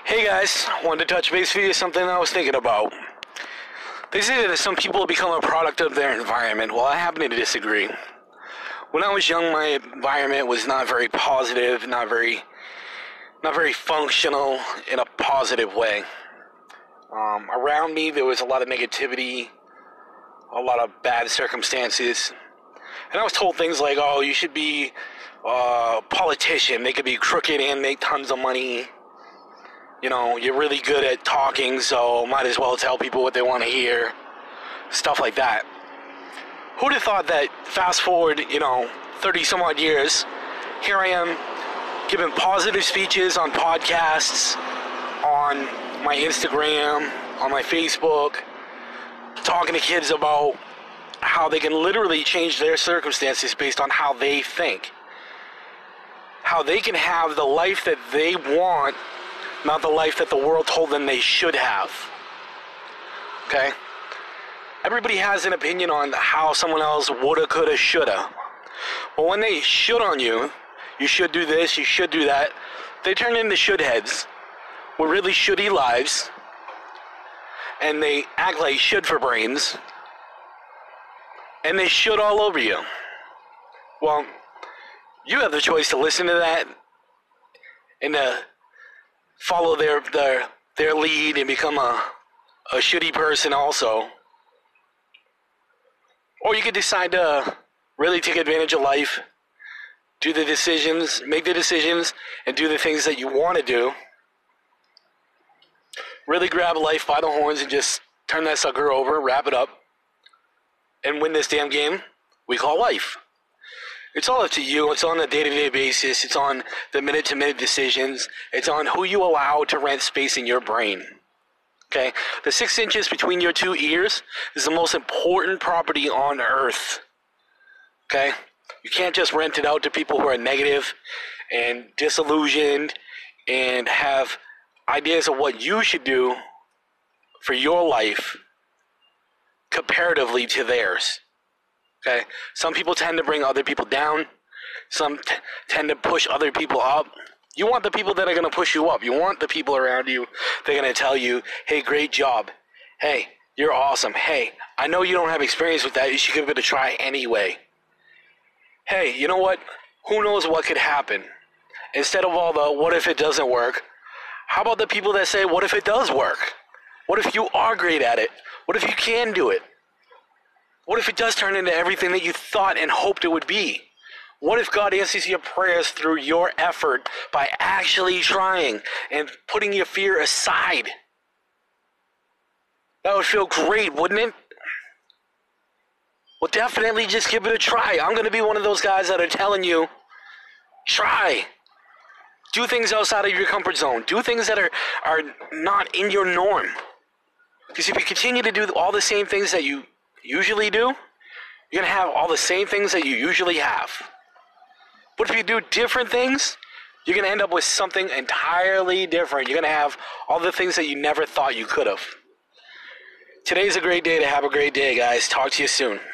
Hey guys, wanted to touch base with you, something I was thinking about. They say that some people become a product of their environment. Well, I happen to disagree. When I was young, my environment was not very positive, not very functional in a positive way. Around me, there was a lot of negativity, a lot of bad circumstances. And I was told things like, oh, you should be a politician. They could be crooked and make tons of money. You know, you're really good at talking, so might as well tell people what they want to hear. Stuff like that. Who'd have thought that fast forward, 30 some odd years, here I am giving positive speeches on podcasts, on my Instagram, on my Facebook, talking to kids about how they can literally change their circumstances based on how they think. How they can have the life that they want, not the life that the world told them they should have. Okay? Everybody has an opinion on how someone else woulda, coulda, shoulda. But when they should on you, you should do this, you should do that, they turn into should heads with really shitty lives, and they act like shit for brains, and they should all over you. Well, you have the choice to listen to that and to follow their lead and become a shitty person also. Or you could decide to really take advantage of life, make the decisions, and do the things that you want to do. Really grab life by the horns and just turn that sucker over, wrap it up, and win this damn game we call life. It's all up to you. It's on a day-to-day basis. It's on the minute-to-minute decisions. It's on who you allow to rent space in your brain. Okay? The 6 inches between your two ears is the most important property on earth. Okay? You can't just rent it out to people who are negative and disillusioned and have ideas of what you should do for your life comparatively to theirs. Okay? Some people tend to bring other people down. Some tend to push other people up. You want the people that are going to push you up. You want the people around you that are going to tell you, hey, great job. Hey, you're awesome. Hey, I know you don't have experience with that. You should give it a try anyway. Hey, you know what? Who knows what could happen? Instead of all the what if it doesn't work, how about the people that say, what if it does work? What if you are great at it? What if you can do it? What if it does turn into everything that you thought and hoped it would be? What if God answers your prayers through your effort by actually trying and putting your fear aside? That would feel great, wouldn't it? Well, definitely just give it a try. I'm going to be one of those guys that are telling you, try. Do things outside of your comfort zone. Do things that are not in your norm. Because if you continue to do all the same things that you usually do, you're going to have all the same things that you usually have. But if you do different things, you're going to end up with something entirely different. You're going to have all the things that you never thought you could have. Today's a great day to have a great day, guys. Talk to you soon.